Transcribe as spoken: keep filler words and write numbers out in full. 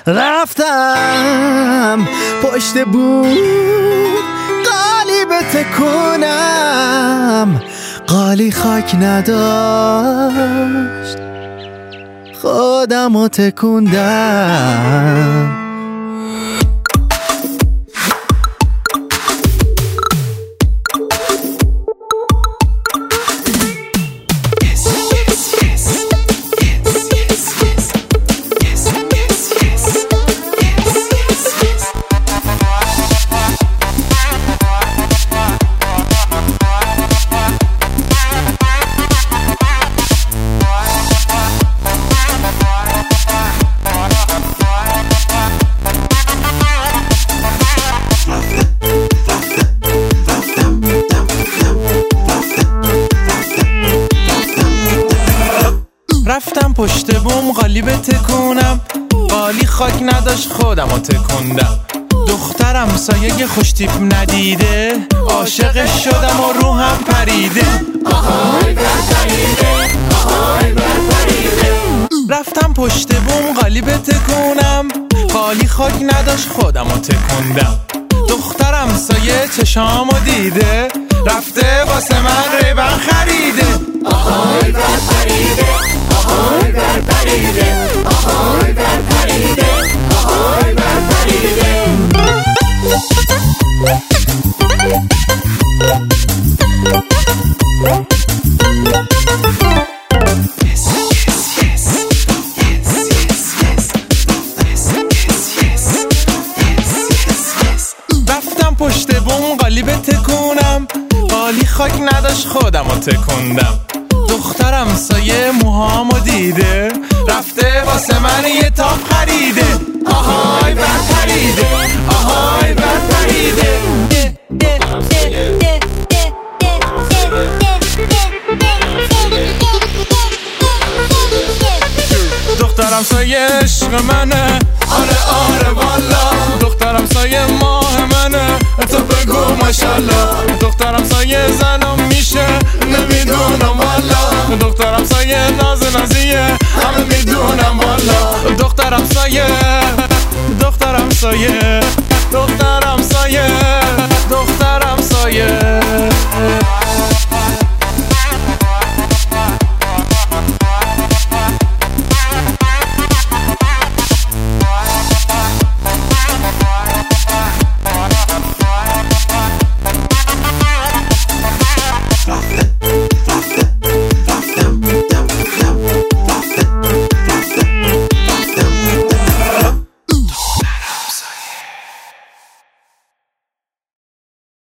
رفتم پشت بود قالی به تکونم، قالی خاک نداشت خودم رو تکوندم. رفتم پشت بوم قالی به تکونم، قالی خاک نداشت خودم رو تکوندم. دخترم سایه خوش تیپ ندیده، عاشقش شدم و روحم پریده. آهای بر پریده، آهای بر پریده. رفتم پشت بوم قالی به تکونم، قالی خاک نداشت خودم رو تکوندم. دخترم سایه چشامو دیده، رفته واسه من ریبن خریده. آهای بر پریده، آهای بر پریده، آهای بر پریده، آهای بر پریده. رفتم پشت بوم قالی به تکونم، قالی خاک نداشت خودم رو تکوندم. دخترم سایه موهامو دیده، رفته واسه من یه تاپ خریده. آهای بر پریده، آهای بر پریده. دخترم سایه عشق منه، آره آره والا. دخترم سایه ماه منه، تو بگو ماشالله. دخترم سایه زنم میشه، نمیدونم والا. دخترم سایه ناز نازیه، همه میدونم والا. دخترم سایه، دخترم سایه، دخترم سایه، دخترم سایه.